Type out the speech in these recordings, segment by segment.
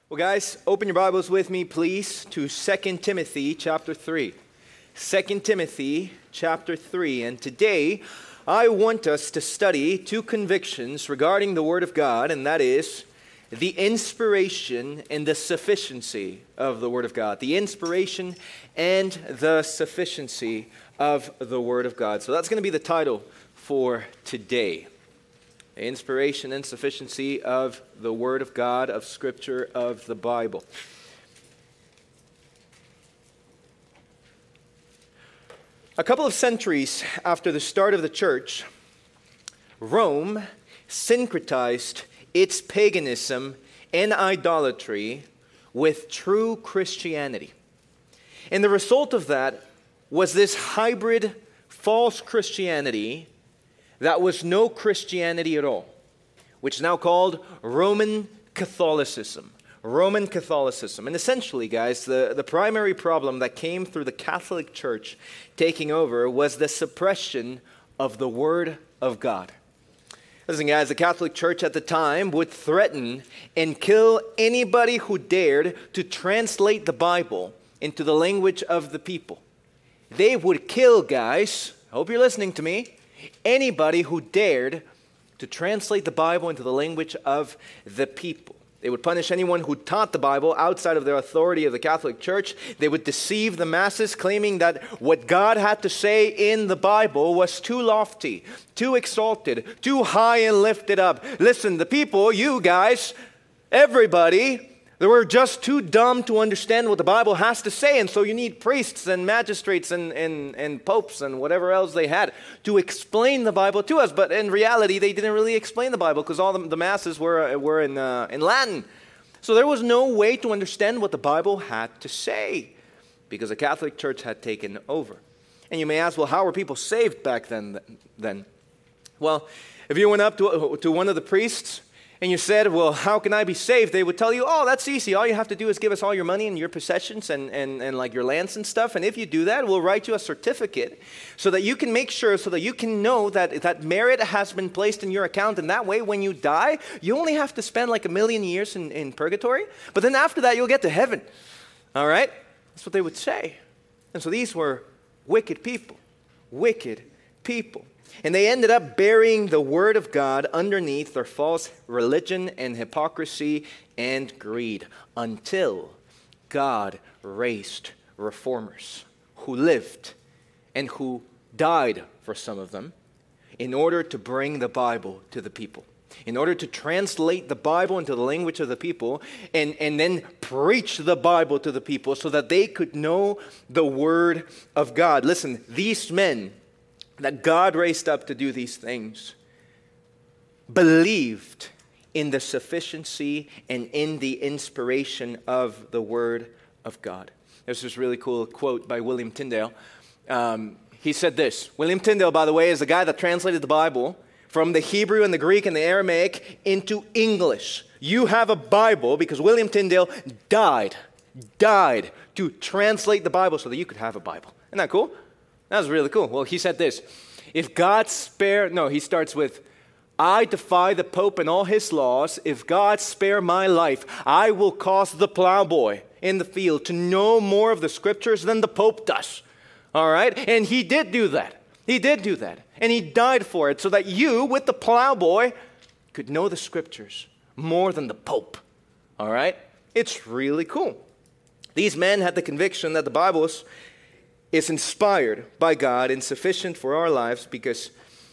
Well, guys, open your Bibles with me, please, to 2 Timothy chapter 3. 2 Timothy chapter 3. And today, I want us to study two convictions regarding the Word of God, and that is the inspiration and the sufficiency of the Word of God. The inspiration and the sufficiency of the Word of God. So that's going to be the title for today. Inspiration and sufficiency of the Word of God, of Scripture, of the Bible. A couple of centuries after the start of the church, Rome syncretized its paganism and idolatry with true Christianity. And the result of that was this hybrid false Christianity that was no Christianity at all, which is now called Roman Catholicism. Roman Catholicism. And essentially, guys, the primary problem that came through the Catholic Church taking over was the suppression of the Word of God. Listen, guys, the Catholic Church at the time would threaten and kill anybody who dared to translate the Bible into the language of the people. They would kill, guys, I hope you're listening to me, anybody who dared to translate the Bible into the language of the people. They would punish anyone who taught the Bible outside of their authority of the Catholic Church. They would deceive the masses, claiming that what God had to say in the Bible was too lofty, too exalted, too high and lifted up. Listen, the people, you guys, everybody, they were just too dumb to understand what the Bible has to say, and so you need priests and magistrates and popes and whatever else they had to explain the Bible to us. But in reality, they didn't really explain the Bible because all the masses were in Latin. So there was no way to understand what the Bible had to say because the Catholic Church had taken over. And you may ask, well, how were people saved back then? Well, if you went up to one of the priests and you said, well, how can I be saved? They would tell you, oh, that's easy. All you have to do is give us all your money and your possessions and like your lands and stuff. And if you do that, we'll write you a certificate so that you can make sure, so that you can know that merit has been placed in your account. And that way, when you die, you only have to spend like 1,000,000 years in purgatory. But then after that, you'll get to heaven. All right? That's what they would say. And so these were wicked people. Wicked people. And they ended up burying the Word of God underneath their false religion and hypocrisy and greed until God raised reformers who lived and who died for some of them in order to bring the Bible to the people, in order to translate the Bible into the language of the people and then preach the Bible to the people so that they could know the Word of God. Listen, these men that God raised up to do these things believed in the sufficiency and in the inspiration of the Word of God. There's this really cool quote by William Tyndale. He said this. William Tyndale, by the way, is the guy that translated the Bible from the Hebrew and the Greek and the Aramaic into English. You have a Bible because William Tyndale died to translate the Bible so that you could have a Bible. Isn't that cool? That was really cool. Well, he said this. He starts with, I defy the Pope and all his laws. If God spare my life, I will cause the plowboy in the field to know more of the Scriptures than the Pope does. All right? And he did do that. He did do that. And he died for it so that you, with the plowboy, could know the Scriptures more than the Pope. All right? It's really cool. These men had the conviction that the Bible is inspired by God and sufficient for our lives because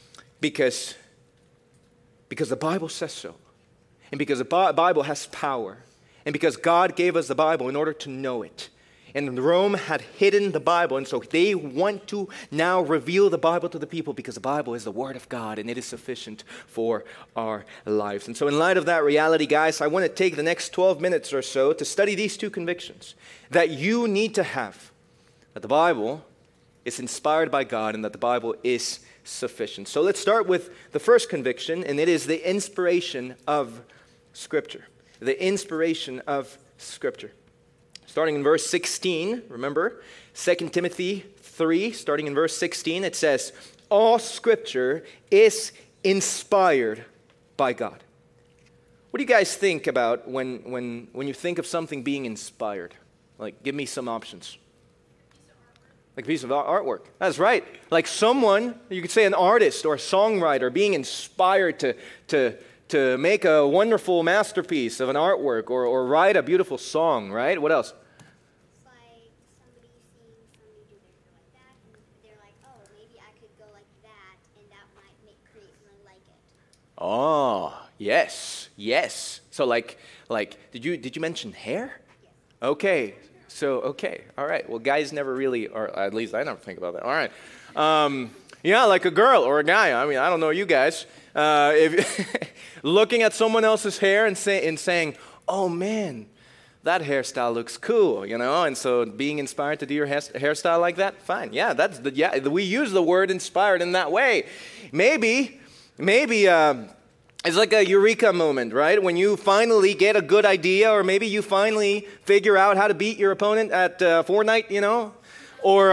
the Bible says so. And because the Bible has power. And because God gave us the Bible in order to know it. And Rome had hidden the Bible, and so they want to now reveal the Bible to the people because the Bible is the Word of God and it is sufficient for our lives. And so in light of that reality, guys, I want to take the next 12 minutes or so to study these two convictions that you need to have. That the Bible is inspired by God and that the Bible is sufficient. So let's start with the first conviction, and it is the inspiration of Scripture. The inspiration of Scripture. Starting in verse 16, remember, 2 Timothy 3, starting in verse 16, it says, all Scripture is inspired by God. What do you guys think about when you think of something being inspired? Like, give me some options. Like a piece of artwork. That's right. Like someone, you could say an artist or a songwriter being inspired to make a wonderful masterpiece of an artwork or write a beautiful song, right? What else? It's like somebody seeing somebody do their hair like that, and they're like, oh, maybe I could go like that, and that might create something like it. Oh, yes. So like, did you mention hair? Yes. Okay. So, okay. All right. Well, guys never really, or at least I never think about that. All right. Yeah, like a girl or a guy. I mean, I don't know you guys. If looking at someone else's hair and saying, oh man, that hairstyle looks cool, and so being inspired to do your hairstyle like that, fine. Yeah, we use the word inspired in that way. Maybe it's like a eureka moment, right? When you finally get a good idea, or maybe you finally figure out how to beat your opponent at Fortnite, Or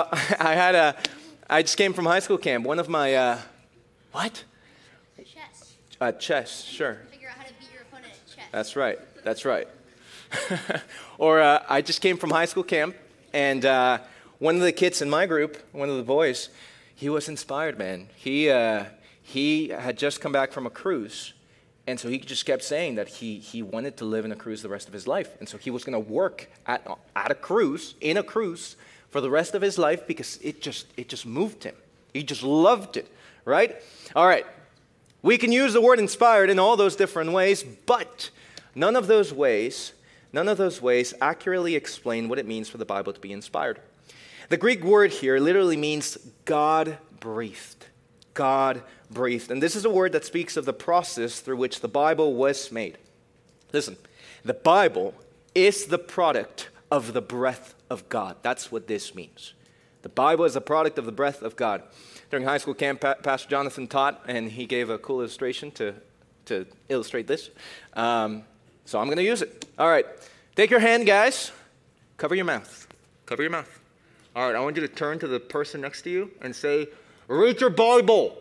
I just came from high school camp. One of my, what? Chess. Chess, sure. Figure out how to beat your opponent at chess. That's right. Or I just came from high school camp, and one of the kids in my group, one of the boys, he was inspired, man. He had just come back from a cruise, and so he just kept saying that he wanted to live in a cruise the rest of his life. And so he was going to work at a cruise, in a cruise, for the rest of his life because it just moved him. He just loved it, right? All right. We can use the word inspired in all those different ways, but none of those ways accurately explain what it means for the Bible to be inspired. The Greek word here literally means God-breathed. God-breathed. And this is a word that speaks of the process through which the Bible was made. Listen, the Bible is the product of the breath of God. That's what this means. The Bible is a product of the breath of God. During high school camp, Pastor Jonathan taught, and he gave a cool illustration to illustrate this. So I'm going to use it. All right. Take your hand, guys. Cover your mouth. Cover your mouth. All right. I want you to turn to the person next to you and say, read your Bible.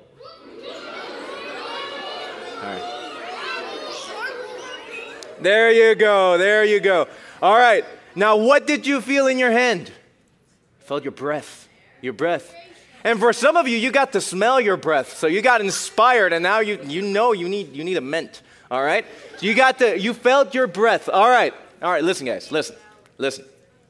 All right. There you go. All right. Now, what did you feel in your hand? You felt your breath. And for some of you, you got to smell your breath. So you got inspired, and now you need a mint. All right? So you felt your breath. All right, listen, guys. Listen.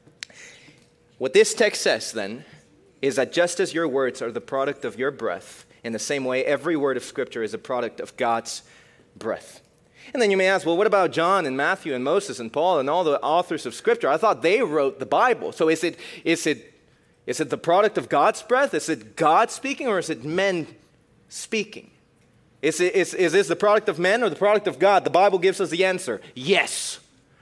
What this text says, then, is that just as your words are the product of your breath, in the same way, every word of Scripture is a product of God's breath. And then you may ask, well, what about John and Matthew and Moses and Paul and all the authors of Scripture? I thought they wrote the Bible. So is it the product of God's breath? Is it God speaking, or is it men speaking? Is this the product of men or the product of God? The Bible gives us the answer. Yes.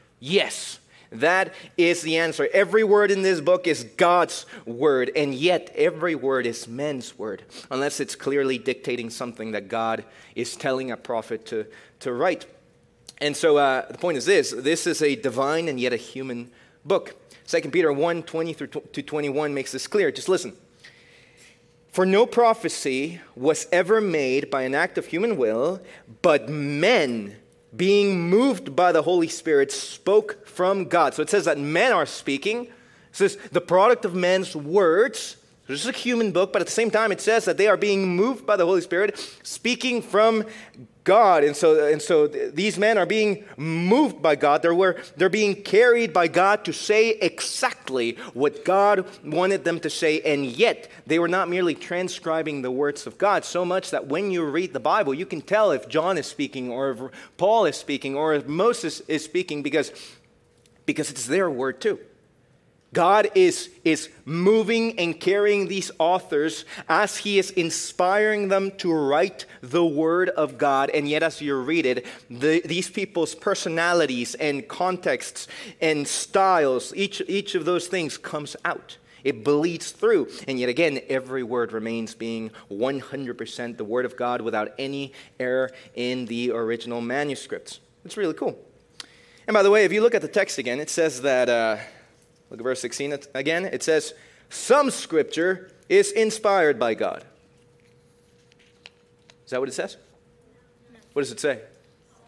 That is the answer. Every word in this book is God's word, and yet every word is men's word, unless it's clearly dictating something that God is telling a prophet to write. And so the point is this is a divine and yet a human book. 2 Peter 1:20-21 makes this clear. Just listen. For no prophecy was ever made by an act of human will, but men, being moved by the Holy Spirit, spoke from God. So it says that men are speaking. It says the product of men's words. This is a human book, but at the same time it says that they are being moved by the Holy Spirit, speaking from God. And so these men are being moved by God. They're being carried by God to say exactly what God wanted them to say, and yet they were not merely transcribing the words of God, so much that when you read the Bible, you can tell if John is speaking or if Paul is speaking or if Moses is speaking because it's their word too. God is moving and carrying these authors as he is inspiring them to write the word of God. And yet as you read it, these people's personalities and contexts and styles, each of those things comes out. It bleeds through. And yet again, every word remains being 100% the word of God without any error in the original manuscripts. It's really cool. And by the way, if you look at the text again, it says that... Look at verse 16 again. It says, some Scripture is inspired by God. Is that what it says? No. What does it say?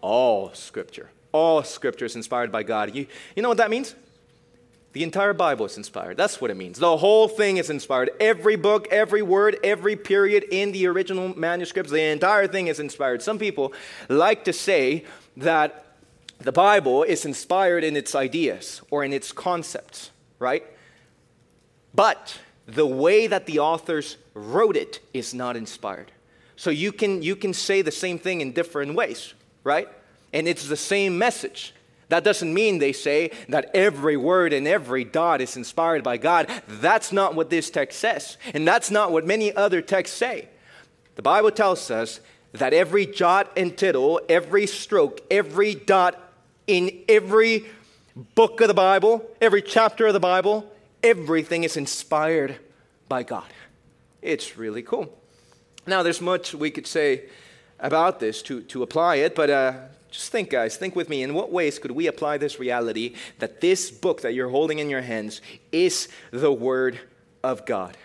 All Scripture. All Scripture is inspired by God. You know what that means? The entire Bible is inspired. That's what it means. The whole thing is inspired. Every book, every word, every period in the original manuscripts, the entire thing is inspired. Some people like to say that the Bible is inspired in its ideas or in its concepts, right? But the way that the authors wrote it is not inspired. So you can say the same thing in different ways, right? And it's the same message. That doesn't mean they say that every word and every dot is inspired by God. That's not what this text says. And that's not what many other texts say. The Bible tells us that every jot and tittle, every stroke, every dot in every book of the Bible, every chapter of the Bible, everything is inspired by God. It's really cool. Now, there's much we could say about this to apply it, but just think, guys, think with me. In what ways could we apply this reality that this book that you're holding in your hands is the Word of God?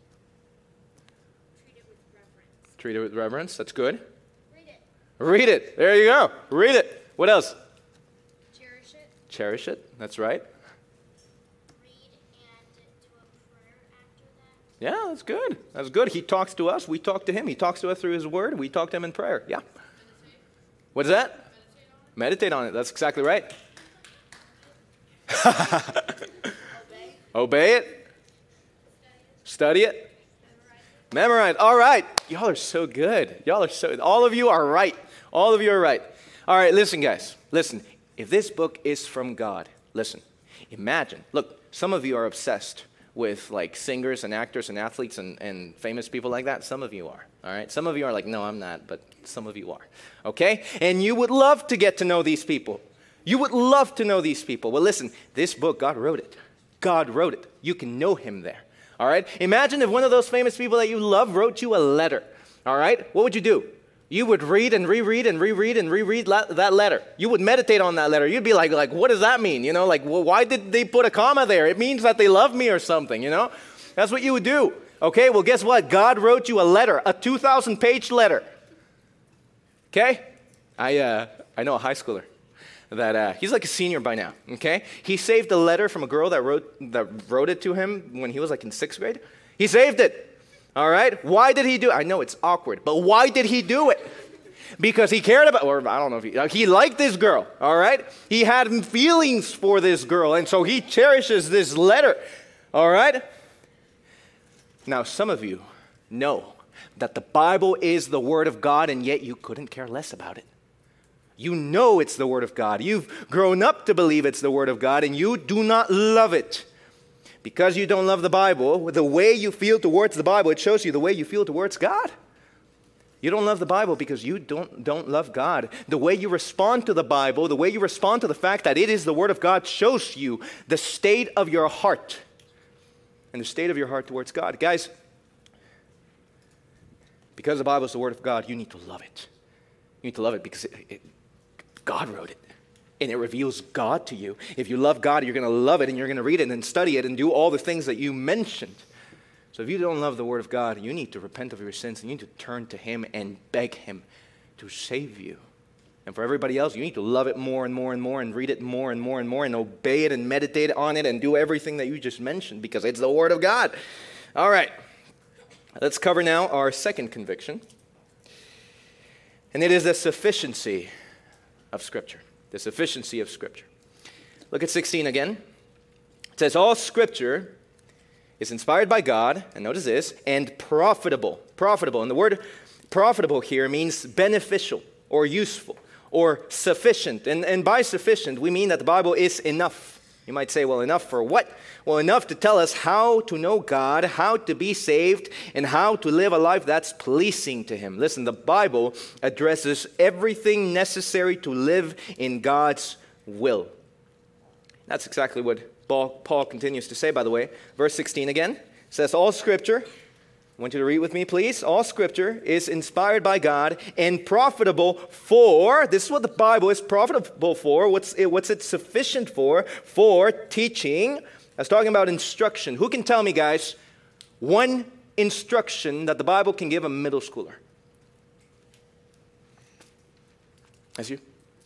Treat it with reverence. Treat it with reverence. That's good. Read it. Read it. There you go. Read it. What else? Cherish it. Cherish it. That's right. Read and do a prayer after that. Yeah, that's good. That's good. He talks to us. We talk to him. He talks to us through his Word. We talk to him in prayer. Yeah. What is that? Meditate on it. That's exactly right. Obey it. Study it. Memorize. All right. Y'all are so good. All of you are right. All of you are right. All right, listen, guys. Listen. If this book is from God, listen. Imagine. Look, some of you are obsessed with like singers and actors and athletes and famous people like that. Some of you are. All right. Some of you are like, no, I'm not, but some of you are. Okay? And you would love to get to know these people. You would love to know these people. Well, listen, this book, God wrote it. God wrote it. You can know him there. All right? Imagine if one of those famous people that you love wrote you a letter. All right? What would you do? You would read and reread and reread and reread that letter. You would meditate on that letter. You'd be like, what does that mean? You know, like, well, why did they put a comma there? It means that they love me or something, you know? That's what you would do. Okay, well, guess what? God wrote you a letter, a 2,000-page letter. Okay? I know a high schooler that he's like a senior by now, okay? He saved a letter from a girl that wrote it to him when he was like in 6th grade. He saved it. All right? Why did he do it? I know it's awkward, but why did he do it? Because he cared about, or I don't know if he liked this girl, all right? He had feelings for this girl, and so he cherishes this letter, all right? Now, some of you know that the Bible is the Word of God, and yet you couldn't care less about it. You know it's the Word of God. You've grown up to believe it's the Word of God, and you do not love it. Because you don't love the Bible, the way you feel towards the Bible, it shows you the way you feel towards God. You don't love the Bible because you don't love God. The way you respond to the Bible, the way you respond to the fact that it is the Word of God shows you the state of your heart. And the state of your heart towards God. Guys, because the Bible is the Word of God, you need to love it. You need to love it because God wrote it. And it reveals God to you. If you love God, you're going to love it and you're going to read it and study it and do all the things that you mentioned. So if you don't love the Word of God, you need to repent of your sins and you need to turn to Him and beg Him to save you. And for everybody else, you need to love it more and more and more and read it more and more and more and obey it and meditate on it and do everything that you just mentioned because it's the Word of God. All right. Let's cover now our second conviction. And it is the sufficiency of Scripture. The sufficiency of Scripture. Look at 16 again. It says, all Scripture is inspired by God, and notice this, and profitable. Profitable. And the word profitable here means beneficial or useful or sufficient. And by sufficient, we mean that the Bible is enough. You might say, well, enough for what? Well, enough to tell us how to know God, how to be saved, and how to live a life that's pleasing to Him. Listen, the Bible addresses everything necessary to live in God's will. That's exactly what Paul continues to say, by the way. Verse 16 again says, all Scripture, I want you to read with me, please. All Scripture is inspired by God and profitable for, this is what the Bible is profitable for. What's it sufficient for? For teaching. I was talking about instruction. Who can tell me, guys, one instruction that the Bible can give a middle schooler? That's you?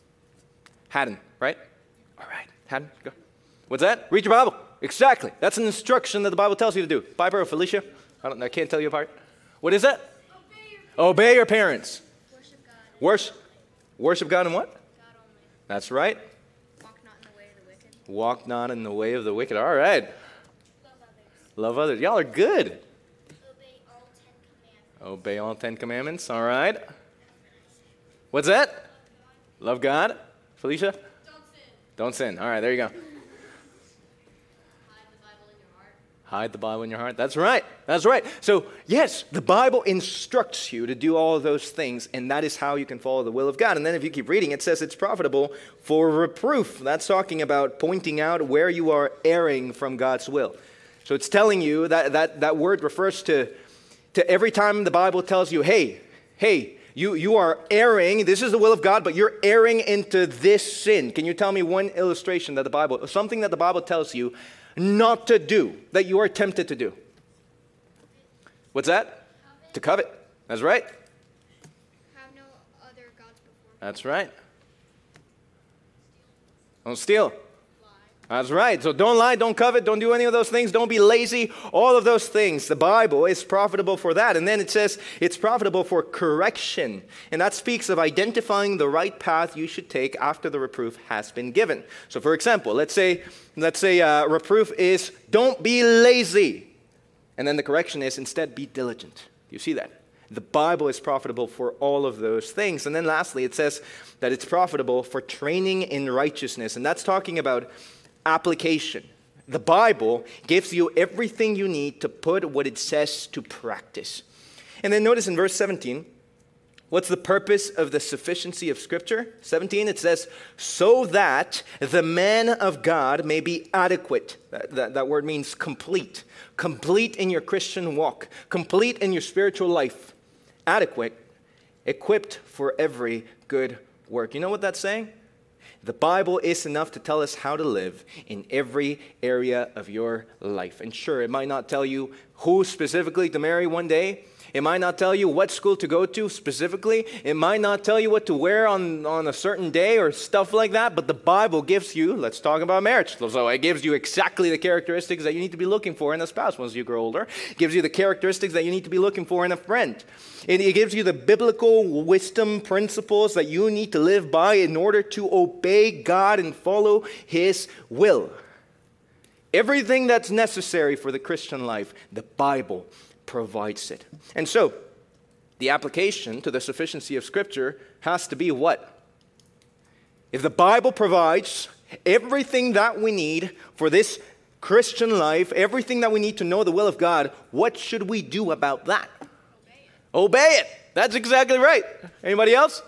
Haddon, right? All right, Haddon, go. What's that? Read your Bible. Exactly. That's an instruction that the Bible tells you to do. Piper or Felicia? I can't tell you apart. What is that? Obey your parents. Worship God and what? God only. That's right. Walk not in the way of the wicked. Walk not in the way of the wicked. All right. Love others. Love others. Y'all are good. Obey all 10 commandments. Obey all 10 commandments. All right. What's that? Love God. Felicia? Don't sin. Don't sin. All right, there you go. Hide the Bible in your heart. Hide the Bible in your heart. That's right. That's right. So, yes, the Bible instructs you to do all of those things, and that is how you can follow the will of God. And then if you keep reading, it says it's profitable for reproof. That's talking about pointing out where you are erring from God's will. So it's telling you that word refers to every time the Bible tells you, hey, you are erring. This is the will of God, but you're erring into this sin. Can you tell me one illustration that the Bible, something that the Bible tells you not to do, that you are tempted to do? What's that? To covet. That's right. Have no other gods before me. That's right. Don't steal. Lie. That's right. So don't lie, don't covet, don't do any of those things, don't be lazy, all of those things. The Bible is profitable for that. And then it says it's profitable for correction. And that speaks of identifying the right path you should take after the reproof has been given. So for example, let's say reproof is don't be lazy. And then the correction is instead be diligent. Do you see that? The Bible is profitable for all of those things. And then lastly, it says that it's profitable for training in righteousness. And that's talking about application. The Bible gives you everything you need to put what it says to practice. And then notice in verse 17, what's the purpose of the sufficiency of Scripture? 17, it says, so that the man of God may be adequate. That word means complete. Complete in your Christian walk. Complete in your spiritual life. Adequate. Equipped for every good work. You know what that's saying? The Bible is enough to tell us how to live in every area of your life. And sure, it might not tell you who specifically to marry one day. It might not tell you what school to go to specifically. It might not tell you what to wear on a certain day or stuff like that. But the Bible gives you, let's talk about marriage. So it gives you exactly the characteristics that you need to be looking for in a spouse once you grow older. It gives you the characteristics that you need to be looking for in a friend. It gives you the biblical wisdom principles that you need to live by in order to obey God and follow His will. Everything that's necessary for the Christian life, the Bible provides it. And so, the application to the sufficiency of Scripture has to be what? If the Bible provides everything that we need for this Christian life, everything that we need to know the will of God, what should we do about that? Obey it. That's exactly right. Anybody else?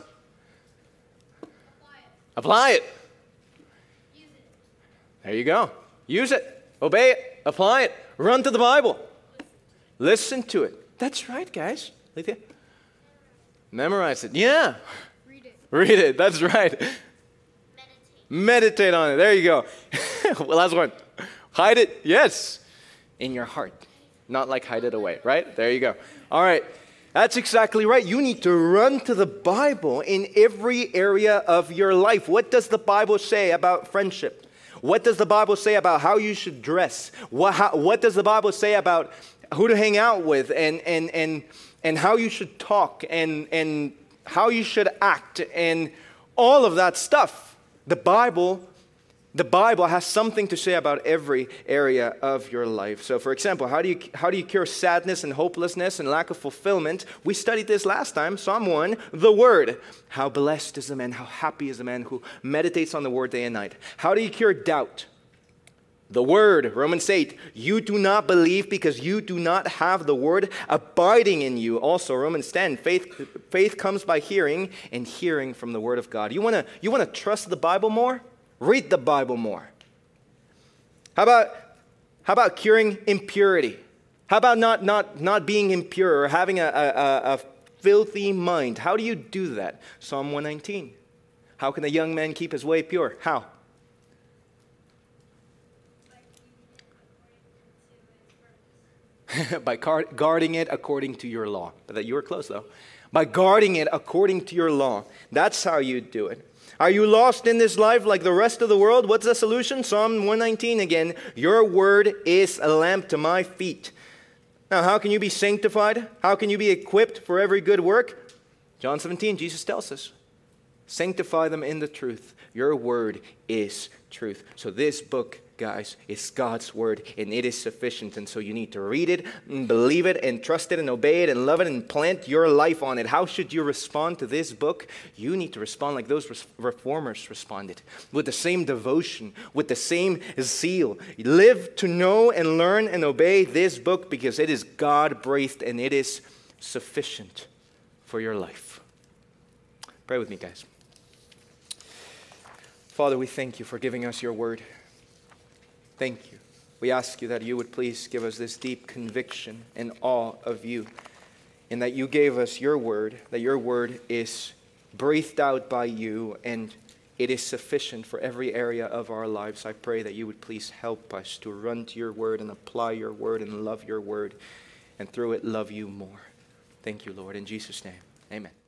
Apply it. Use it. There you go. Use it. Obey it. Apply it. Run to the Bible. Listen to it. That's right, guys. Lethea? Memorize it. Yeah. Read it. Read it. That's right. Meditate on it. There you go. Well, last one. Hide it. Yes. In your heart. Not like hide it away, right? There you go. All right. That's exactly right. You need to run to the Bible in every area of your life. What does the Bible say about friendship? What does the Bible say about how you should dress? What does the Bible say about who to hang out with and how you should talk and how you should act and all of that stuff? The Bible has something to say about every area of your life. So, for example, how do you cure sadness and hopelessness and lack of fulfillment? We studied this last time. Psalm 1, the Word. How blessed is the man, how happy is the man who meditates on the Word day and night. How do you cure doubt? The Word, Romans 8. You do not believe because you do not have the Word abiding in you. Also, Romans 10. Faith comes by hearing, and hearing from the Word of God. You want to trust the Bible more? Read the Bible more. How about curing impurity? How about not being impure or having a filthy mind? How do you do that? Psalm 119. How can a young man keep his way pure? How? By guarding it according to your law. But that you were close though. by guarding it according to your law. That's how you do it. Are you lost in this life like the rest of the world? What's the solution? Psalm 119 again. Your word is a lamp to my feet. Now, how can you be sanctified? How can you be equipped for every good work? John 17, Jesus tells us, sanctify them in the truth. Your word is truth. So this book, guys, is God's word, and it is sufficient. And so you need to read it, and believe it, and trust it, and obey it, and love it, and plant your life on it. How should you respond to this book? You need to respond like those reformers responded, with the same devotion, with the same zeal. Live to know and learn and obey this book, because it is God-breathed, and it is sufficient for your life. Pray with me, guys. Father, we thank you for giving us your word. Thank you. We ask you that you would please give us this deep conviction and awe of you, and that you gave us your word, that your word is breathed out by you, and it is sufficient for every area of our lives. I pray that you would please help us to run to your word and apply your word and love your word, and through it love you more. Thank you, Lord. In Jesus' name, amen.